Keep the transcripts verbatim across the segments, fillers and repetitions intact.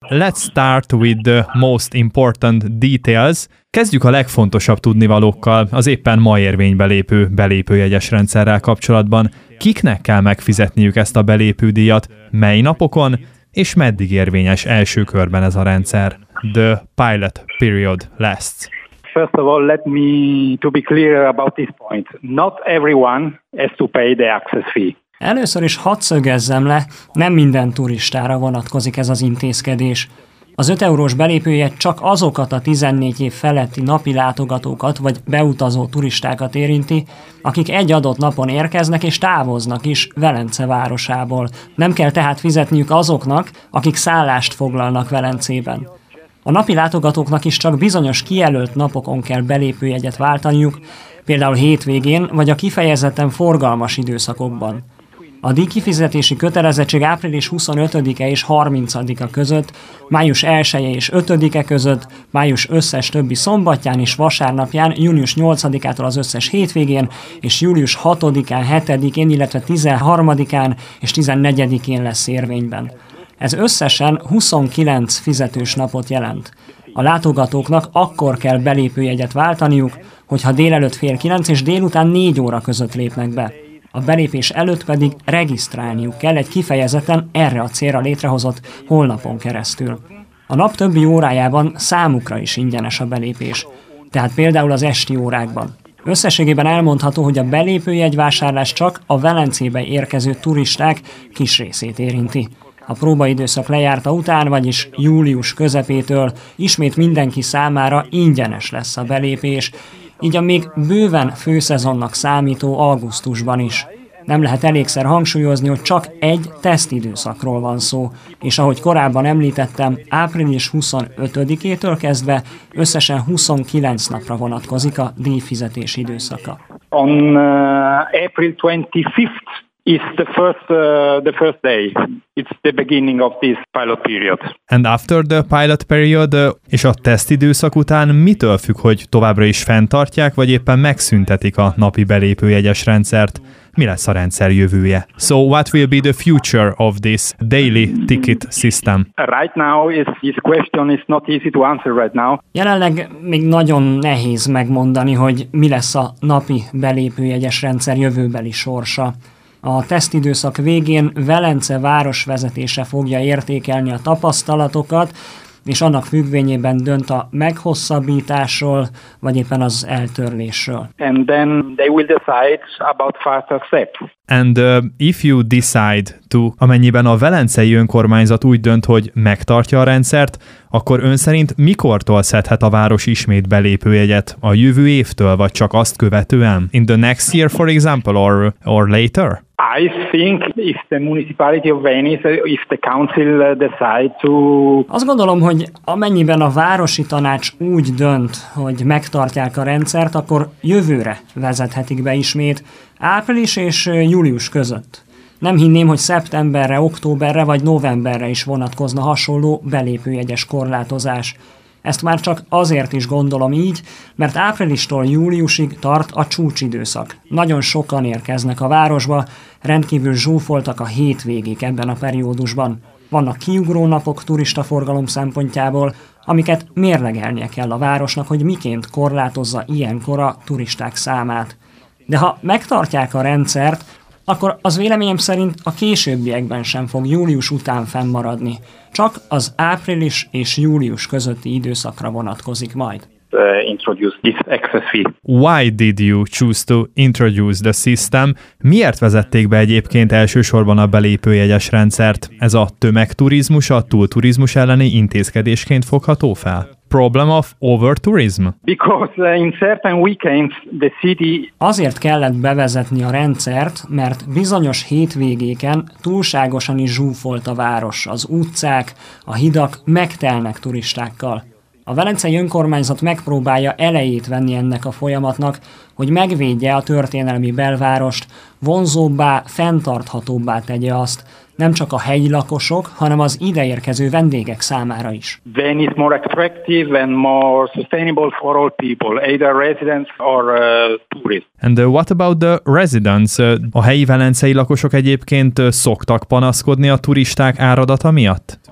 let's start with the most important details. Kezdjük a legfontosabb tudnivalókkal az éppen ma érvénybe lépő belépőjegyes rendszerrel kapcsolatban. Kiknek kell megfizetniük ezt a belépődíjat, mely napokon, és meddig érvényes első körben ez a rendszer? The pilot period lasts. First of all, let me to be clear about this point. Not everyone has to pay the access fee. Először is hadd szögezzem le, nem minden turistára vonatkozik ez az intézkedés. Az öt eurós belépőjegy csak azokat a tizennégy év feletti napi látogatókat vagy beutazó turistákat érinti, akik egy adott napon érkeznek és távoznak is Velence városából. Nem kell tehát fizetniük azoknak, akik szállást foglalnak Velencében. A napi látogatóknak is csak bizonyos kijelölt napokon kell belépőjegyet váltaniuk, például hétvégén vagy a kifejezetten forgalmas időszakokban. A díjkifizetési kötelezettség április huszonötödike és harmincadika között, május elseje és ötödike között, május összes többi szombatján és vasárnapján, június nyolcadikától az összes hétvégén, és július hatodikán, hetedikén, illetve tizenharmadikán és tizennegyedikén lesz érvényben. Ez összesen huszonkilenc fizetős napot jelent. A látogatóknak akkor kell belépőjegyet váltaniuk, hogyha délelőtt fél kilenc és délután négy óra között lépnek be. A belépés előtt pedig regisztrálniuk kell egy kifejezetten erre a célra létrehozott honlapon keresztül. A nap többi órájában számukra is ingyenes a belépés, tehát például az esti órákban. Összességében elmondható, hogy a belépőjegyvásárlás csak a Velencébe érkező turisták kis részét érinti. A próbaidőszak lejárta után, vagyis július közepétől ismét mindenki számára ingyenes lesz a belépés, így a még bőven főszezonnak számító augusztusban is. Nem lehet elégszer hangsúlyozni, hogy csak egy tesztidőszakról van szó, és ahogy korábban említettem, április huszonötödikétől kezdve összesen huszonkilenc napra vonatkozik a díjfizetési időszaka. On uh, April twenty-fifth is the first uh, the first day. It's the beginning of this pilot period. And after the pilot period, uh, és a tesztidőszak után mitől függ, hogy továbbra is fenntartják, vagy éppen megszüntetik a napi belépőjegyes rendszert? Mi lesz a rendszer jövője? So what will be the future of this daily ticket system? Right now, is, this question is not easy to answer right now. Jelenleg még nagyon nehéz megmondani, hogy mi lesz a napi belépőjegyes rendszer jövőbeli sorsa. A tesztidőszak végén Velence városvezetése fogja értékelni a tapasztalatokat, és annak függvényében dönt a meghosszabbításról, vagy éppen az eltörlésről. And then they will decide about further steps. And uh, if you decide to, amennyiben a velencei önkormányzat úgy dönt, hogy megtartja a rendszert, akkor ön szerint mikortól szedhet a város ismét belépőjegyet? A jövő évtől, vagy csak azt követően? In the next year, for example, or, or later? I think if the municipality of Venice, if the council decide to... Azt gondolom, hogy amennyiben a városi tanács úgy dönt, hogy megtartják a rendszert, akkor jövőre vezethetik be ismét, április és július között. Nem hinném, hogy szeptemberre, októberre vagy novemberre is vonatkozna hasonló belépőjegyes korlátozás. Ezt már csak azért is gondolom így, mert áprilistól júliusig tart a csúcsidőszak. Nagyon sokan érkeznek a városba, rendkívül zsúfoltak a hétvégék ebben a periódusban. Vannak kiugró napok turistaforgalom szempontjából, amiket mérlegelnie kell a városnak, hogy miként korlátozza ilyenkor a turisták számát. De ha megtartják a rendszert, akkor az véleményem szerint a későbbiekben sem fog július után fennmaradni. Csak az április és július közötti időszakra vonatkozik majd. Introduce this access fee. Why did you choose to introduce the system? Miért vezették be egyébként elsősorban a belépőjegyes rendszert? Ez a tömegturizmus, a túlturizmus elleni intézkedésként fogható fel? Problem of overtourism? Because in certain weekends the city... Azért kellett bevezetni a rendszert, mert bizonyos hétvégéken túlságosan is zsúfolt a város. Az utcák, a hidak megtelnek turistákkal. A velencei önkormányzat megpróbálja elejét venni ennek a folyamatnak, hogy megvédje a történelmi belvárost, vonzóbbá, fenntarthatóbbá tegye azt, nem csak a helyi lakosok, hanem az ideérkező vendégek számára is. Venice more attractive and more sustainable for all people, either residents or uh, tourists. And uh, what about the residents? A helyi velencei lakosok egyébként szoktak panaszkodni a turisták áradata miatt?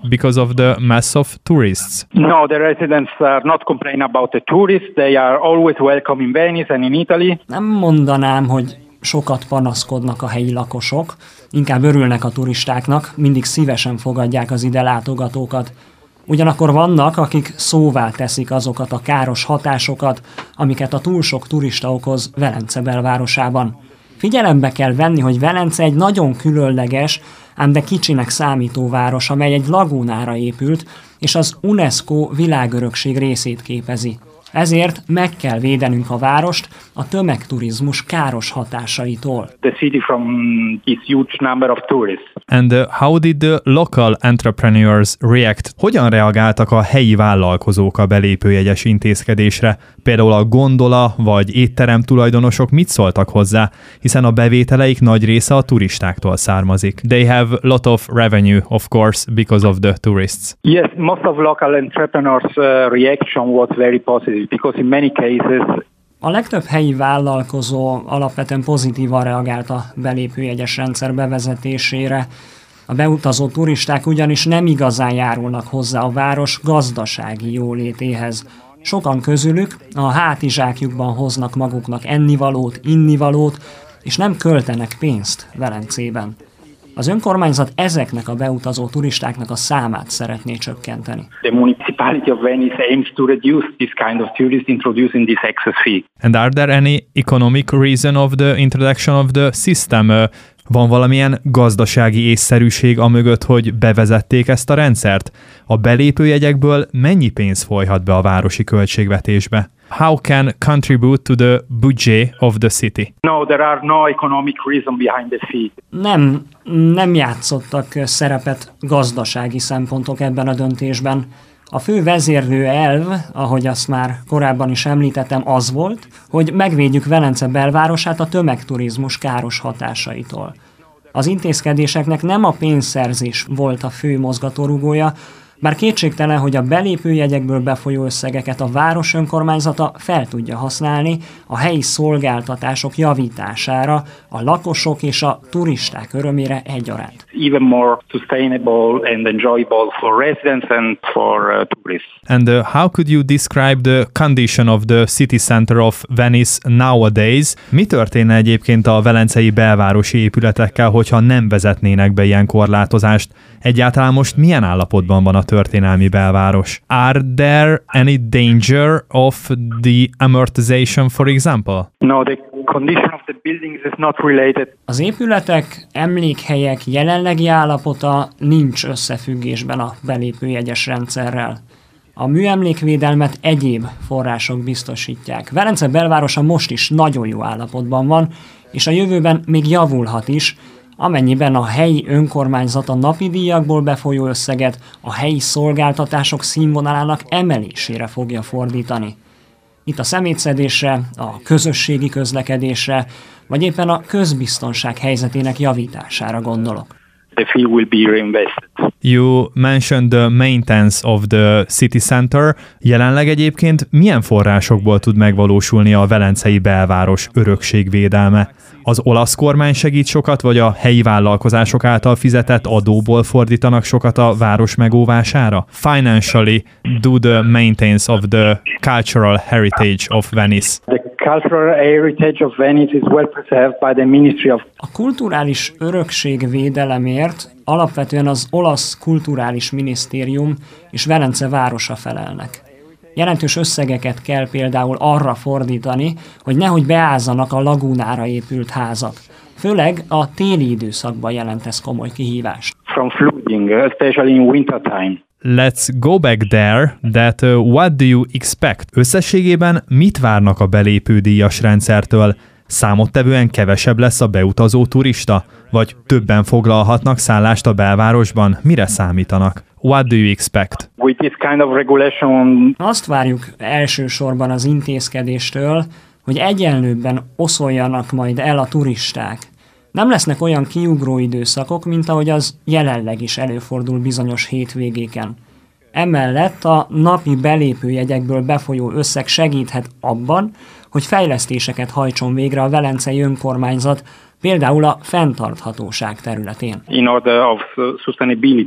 because of the mass of tourists? No, the residents are not complaining about the tourists. They are always welcome in Venice and in Italy. Nem mondanám, hogy sokat panaszkodnak a helyi lakosok, inkább örülnek a turistáknak, mindig szívesen fogadják az ide látogatókat. Ugyanakkor vannak, akik szóvá teszik azokat a káros hatásokat, amiket a túl sok turista okoz Velence belvárosában. Figyelembe kell venni, hogy Velence egy nagyon különleges, ám de kicsinek számító város, amely egy lagúnára épült, és az UNESCO világörökség részét képezi. Ezért meg kell védenünk a várost a tömegturizmus káros hatásaitól. The city from this huge number of tourists. And uh, how did the local entrepreneurs react? Hogyan reagáltak a helyi vállalkozók a belépőjegyes intézkedésre? Például a gondola vagy étterem tulajdonosok mit szóltak hozzá, hiszen a bevételeik nagy része a turistáktól származik. They have lot of revenue, of course, because of the tourists. Yes, most of local entrepreneurs' uh, reaction was very positive because in many cases A legtöbb helyi vállalkozó alapvetően pozitívan reagált a belépőjegyes rendszer bevezetésére. A beutazó turisták ugyanis nem igazán járulnak hozzá a város gazdasági jólétéhez. Sokan közülük a hátizsákjukban hoznak maguknak ennivalót, innivalót, és nem költenek pénzt Velencében. Az önkormányzat ezeknek a beutazó turistáknak a számát szeretné csökkenteni. The municipality of Venice aims to reduce this kind of tourists introducing this excess fee. And are there any economic reason of the introduction of the system? Uh, Van valamilyen gazdasági észszerűség amögött, hogy bevezették ezt a rendszert? A belépőjegyekből mennyi pénz folyhat be a városi költségvetésbe? How can contribute to the budget of the city? No, there are no economic reason behind the fee. Nem, nem játszottak szerepet gazdasági szempontok ebben a döntésben. A fő vezérlő elv, ahogy azt már korábban is említettem, az volt, hogy megvédjük Velence belvárosát a tömegturizmus káros hatásaitól. Az intézkedéseknek nem a pénzszerzés volt a fő mozgatórugója, bár kétségtelen, hogy a belépőjegyekből befolyó összegeket a város önkormányzata fel tudja használni a helyi szolgáltatások javítására, a lakosok és a turisták örömére egyaránt. Even more sustainable and enjoyable for residents and for uh, tourists. And uh, how could you describe the condition of the city center of Venice nowadays? Mi történne egyébként a velencei belvárosi épületekkel, hogyha nem vezetnének be ilyen korlátozást? Egyáltalán most milyen állapotban van a történelmi belváros? Are there any danger of the amortization, for example? No, the condition of the buildings is not related. Az épületek, emlékhelyek jelenlegi állapota nincs összefüggésben a belépőjegyes rendszerrel. A műemlékvédelmet egyéb források biztosítják. Velence belvárosa most is nagyon jó állapotban van, és a jövőben még javulhat is, amennyiben a helyi önkormányzat a napi díjakból befolyó összeget a helyi szolgáltatások színvonalának emelésére fogja fordítani. Itt a szemétszedésre, a közösségi közlekedésre, vagy éppen a közbiztonság helyzetének javítására gondolok. The fee will be reinvested. You mentioned the maintenance of the city center. Jelenleg egyébként milyen forrásokból tud megvalósulni a velencei belváros örökségvédelme? Az olasz kormány segít sokat, vagy a helyi vállalkozások által fizetett adóból fordítanak sokat a város megóvására? Financially, do the maintenance of the cultural heritage of Venice? The cultural heritage of Venice is well preserved by the Ministry of... A kulturális örökség védelemért alapvetően az olasz kulturális minisztérium és Velence városa felelnek. Jelentős összegeket kell például arra fordítani, hogy nehogy beázzanak a lagúnára épült házak. Főleg a téli időszakban jelent ez komoly kihívást. From flooding, especially in winter time. Let's go back there, that uh, what do you expect? Összességében mit várnak a belépődíjas rendszertől? Számottevően kevesebb lesz a beutazó turista? Vagy többen foglalhatnak szállást a belvárosban? Mire számítanak? What do you expect? With this kind of regulation... Azt várjuk elsősorban az intézkedéstől, hogy egyenlőbben oszoljanak majd el a turisták. Nem lesznek olyan kiugró időszakok, mint ahogy az jelenleg is előfordul bizonyos hétvégéken. Emellett a napi belépőjegyekből befolyó összeg segíthet abban, hogy fejlesztéseket hajtson végre a velencei önkormányzat, például a fenntarthatóság területén. In order of sustainability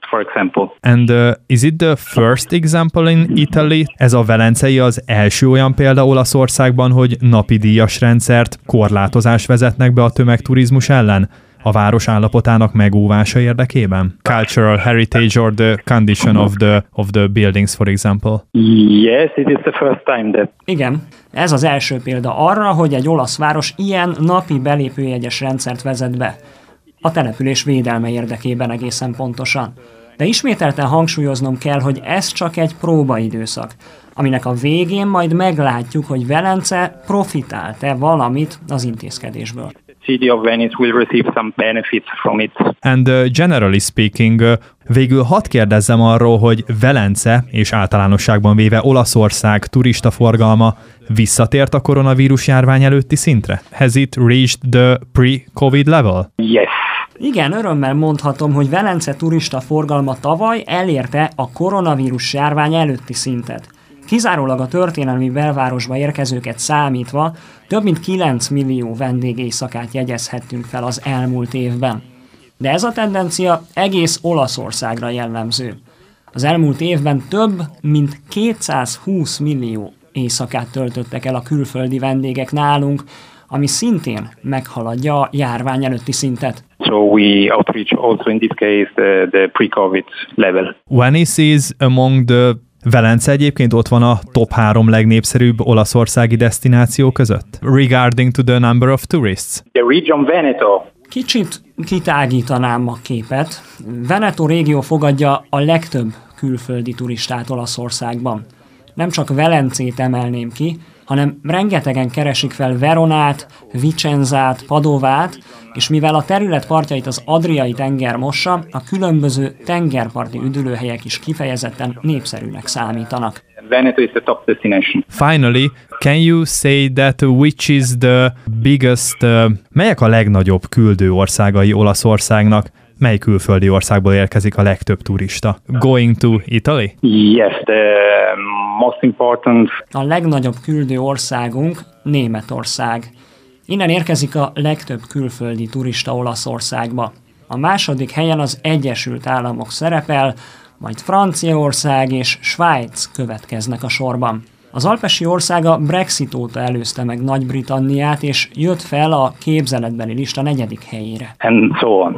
for example. And uh, is it the first example in Italy? Ez a velencei az első olyan példa Olaszországban, hogy napi díjas rendszert, korlátozás vezetnek be a tömegturizmus ellen? A város állapotának megóvása érdekében? Cultural heritage or the condition of the of the buildings, for example? Yes, it is the first time that... Igen, ez az első példa arra, hogy egy olasz város ilyen napi belépőjegyes rendszert vezet be. A település védelme érdekében egészen pontosan. De ismételten hangsúlyoznom kell, hogy ez csak egy próbaidőszak, aminek a végén majd meglátjuk, hogy Velence profitált-e valamit az intézkedésből. City of Venice will receive some benefits from it. And uh, generally speaking, uh, végül hadd kérdezzem arról, hogy Velence és általánosságban véve Olaszország turistaforgalma visszatért a koronavírus járvány előtti szintre? Has it reached the pre-COVID level? Yes. Igen, örömmel mondhatom, hogy Velence turista forgalma tavaly elérte a koronavírus járvány előtti szintet. Kizárólag a történelmi belvárosba érkezőket számítva több mint kilenc millió vendégéjszakát jegyezhettünk fel az elmúlt évben. De ez a tendencia egész Olaszországra jellemző. Az elmúlt évben több mint kétszázhúsz millió éjszakát töltöttek el a külföldi vendégek nálunk, ami szintén meghaladja a járvány előtti szintet. So we outreach also in this case the, the pre-COVID level. Venice is among the Velence egyébként ott van a top három legnépszerűbb olaszországi desztináció között? Regarding to the number of tourists? The region Veneto. Kicsit kitágítanám a képet. Veneto régió fogadja a legtöbb külföldi turistát Olaszországban. Nem csak Velencét emelném ki, hanem rengetegen keresik fel Veronát, Vicenzát, Padovát, és mivel a terület partjait az Adriai tenger mossa, a különböző tengerparti üdülőhelyek is kifejezetten népszerűnek számítanak. Veneto is the top destination. Finally, can you say that which is the biggest, uh, melyek a legnagyobb küldő országai Olaszországnak? Mely külföldi országból érkezik a legtöbb turista? Going to Italy? Yes, the most important. A legnagyobb küldő országunk Németország. Innen érkezik a legtöbb külföldi turista Olaszországba. A második helyen az Egyesült Államok szerepel, majd Franciaország és Svájc következnek a sorban. Az alpesi ország a Brexit óta előzte meg Nagy-Britanniát, és jött fel a képzeletbeli lista negyedik helyére. And so on.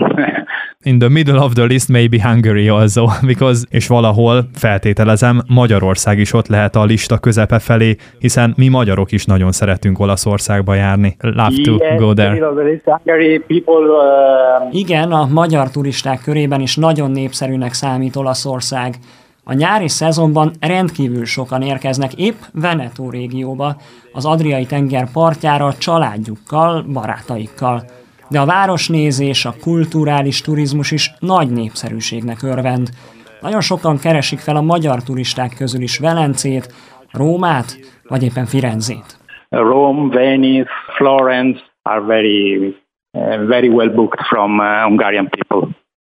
In the middle of the list maybe Hungary also, because, és valahol feltételezem, Magyarország is ott lehet a lista közepe felé, hiszen mi magyarok is nagyon szeretünk Olaszországba járni. Love to yes, go there. Hungary people, uh... Igen, a magyar turisták körében is nagyon népszerűnek számít Olaszország. A nyári szezonban rendkívül sokan érkeznek épp Veneto régióba, az Adriai tenger partjára családjukkal, barátaikkal. De a városnézés, a kulturális turizmus is nagy népszerűségnek örvend. Nagyon sokan keresik fel a magyar turisták közül is Velencét, Rómát, vagy éppen Firenzét. Rome, Venice, Florence are very, uh, very well booked from uh, Hungarian people.